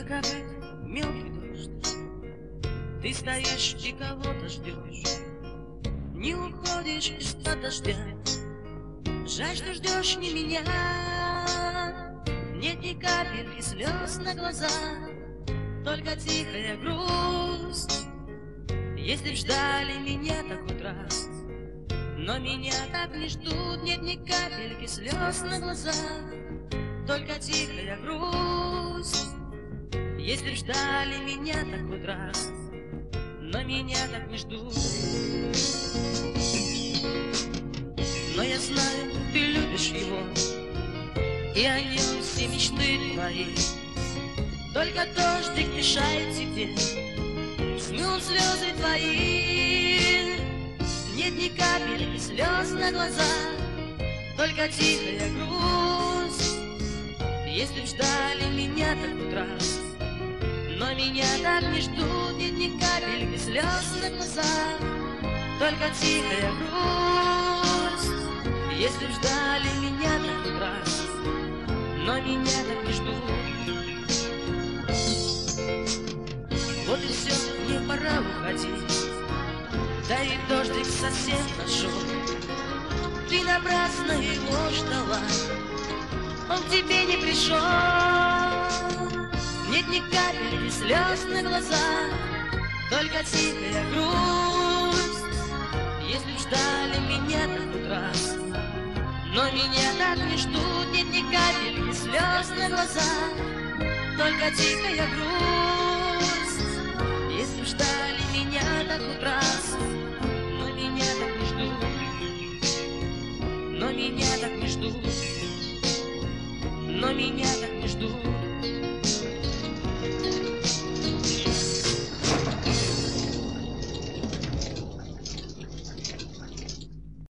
капает мелкий дождь. Ты стоишь и кого-то ждешь, не уходишь из-под дождя. Жаль, что ждешь не меня. Нет ни капельки слез на глазах, только тихая грусть. Если б ждали меня так хоть раз, но меня так не ждут. Нет ни капельки слез на глазах, только тихая грусть. Если б ждали меня так хоть раз, но меня так не ждут. Но я знаю, ты любишь его, и о нем все мечты твои. Только дождик мешает тебе, смыл слезы твои. Нет ни капельки слез на глазах, только тихая грусть. Если б ждали меня так хоть раз, но меня так не ждут. Нет ни капельки слез на глазах, только тихая грусть. Если б ждали меня так хоть раз, но меня так не ждут. Вот и все, мне пора уходить, да и дождик совсем нашел. Ты напрасно его ждала, он к тебе не пришел. Нет ни капельки слез на глазах, только тихая грусть. Если б ждали меня так хоть раз, но меня так не ждут. Нет ни капельки слез на глазах, только тихая грусть. Если б ждали меня так хоть раз, но меня так не ждут. Но меня так не ждут. Но меня так не ждут.